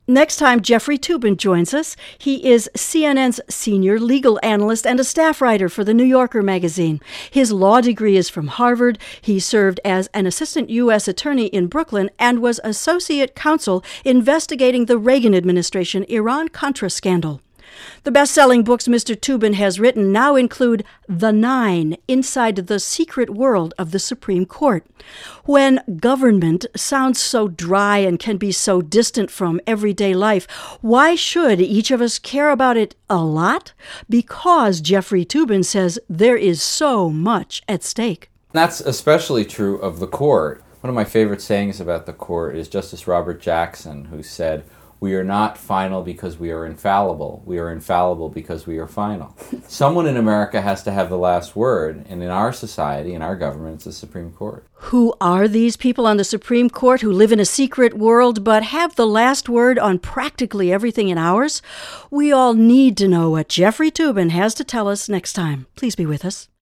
Next time, Jeffrey Toobin joins us. He is CNN's senior legal analyst and a staff writer for the New Yorker magazine. His law degree is from Harvard. He served as an assistant U.S. attorney in Brooklyn and was associate counsel investigating the Reagan administration Iran-Contra scandal. The best-selling books Mr. Toobin has written now include The Nine, Inside the Secret World of the Supreme Court. When government sounds so dry and can be so distant from everyday life, why should each of us care about it a lot? Because Jeffrey Toobin says there is so much at stake. That's especially true of the court. One of my favorite sayings about the court is Justice Robert Jackson, who said, "We are not final because we are infallible. We are infallible because we are final." Someone in America has to have the last word, and in our society, in our government, it's the Supreme Court. Who are these people on the Supreme Court who live in a secret world but have the last word on practically everything in ours? We all need to know what Jeffrey Toobin has to tell us next time. Please be with us.